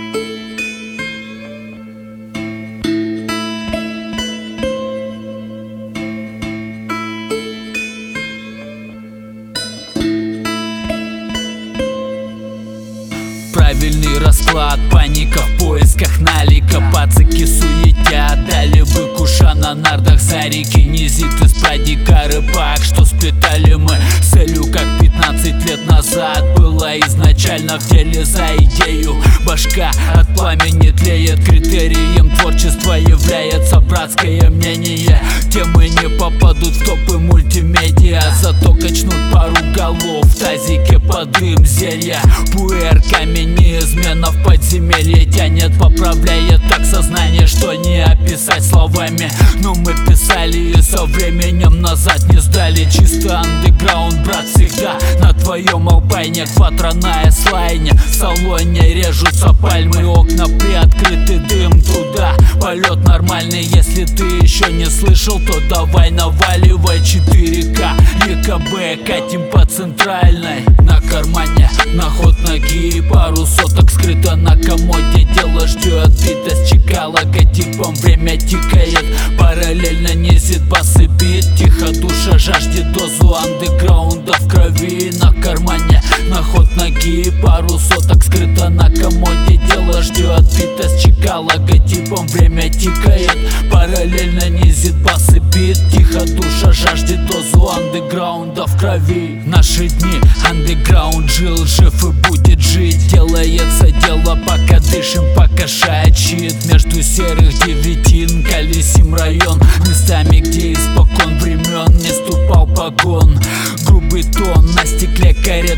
Правильный расклад, паника в поисках налика. Пацаки суетят, дали бы куша на нардах за реки. Низит из прадика рыбак, что сплетали мы с целью, как 15 лет назад была изначально в деле за идею. Башка от пламени тлеет, критерием творчества является братское мнение. Темы не попадут в топы мультимедиа, зато качнут пару голов в тазике под дым зелья. Пуэр, камень, неизменно в подземелье тянет, поправляет так сознание, что не описать словами. Но мы писали и со временем назад не сдали. Чисто андеграунд, брат, всегда на твоем албайне. Квадратная слайне, в салоне режутся пальмы, окна приоткрыты, дым туда. Полет нормальный, если ты еще не слышал, то давай наваливай 4К. ЕКБ, катим по центральной. На кармане, на ход ноги, пару соток скрыто на комоде. Дело ждет, битость чека логотипом, время тикает. Параллельно несет бас и бит, тихо душа жаждет дозу андеграунда в крови. На кармане, на ход ноги, пару соток скрыто на комоде. Дело ждет, битость чека логотипом, время тикает. Параллельно несет бас и бит, тихо душа жаждет дозу андеграунда в крови. Наши дни андеграунд жил, жив и будет жить. Делается дело, пока дышим, пока шает щит. Между серых девятин колесим район, местами, где испокон времен не ступал погон. Грубый тон, на стекле карет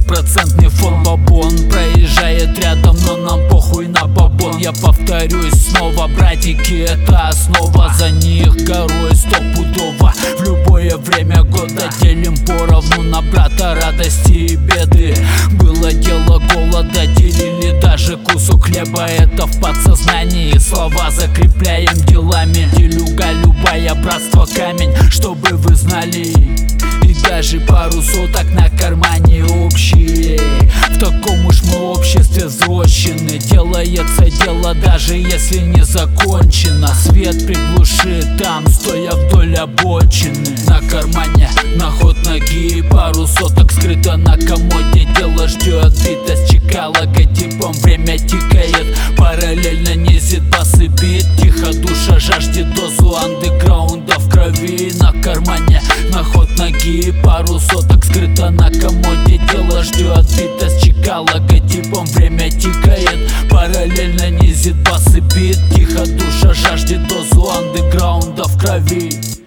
5% фон бабон. Проезжает рядом, но нам похуй на бабон. Я повторюсь снова, братики, это основа. За них горой стопудово. В любое время года делим поровну на брата радости и беды. Было дело голода, делили даже кусок хлеба. Это в подсознании, слова закрепляем делами. Делюга любая, братство камень, чтобы вы знали. И даже пару соток на кармане общие. В таком уж мы обществе взрощены. Делается дело, даже если не закончено. Свет приглуши там, стоя вдоль обочины. На кармане, на ход ноги, пару соток скрыто на комоде. Дело ждет, битость чека логотипом, время тикает. Параллельно несет бас и бит, тихо душа жаждет дозу андеграунда в крови. На кармане, на ход ноги, пару соток скрыто на комоде. Дело ждет, битость чека логотипом, время тикает. Параллельно несет бас и бит, тихо душа жаждет дозу андеграунда в крови.